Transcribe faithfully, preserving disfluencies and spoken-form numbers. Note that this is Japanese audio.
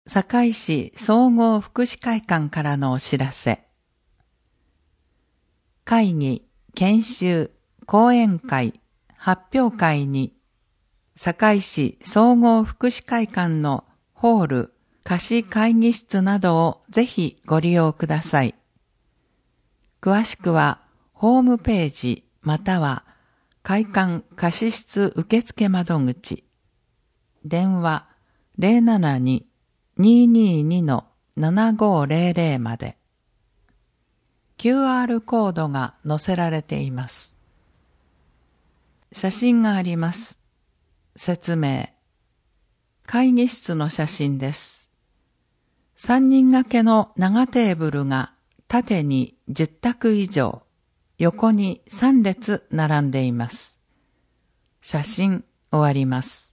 堺市総合福祉会館からのお知らせ。会議、研修、講演会、発表会に、堺市総合福祉会館のホール、貸し会議室などをぜひご利用ください。詳しくは、ホームページまたは会館貸室受付窓口、電話 ゼロななに にーにーに のななごーぜろぜろ まで。キューアール コードが載せられています。写真があります。説明。会議室の写真です。さんにん掛けの長テーブルが縦にじゅったく以上、横にさん列並んでいます。写真終わります。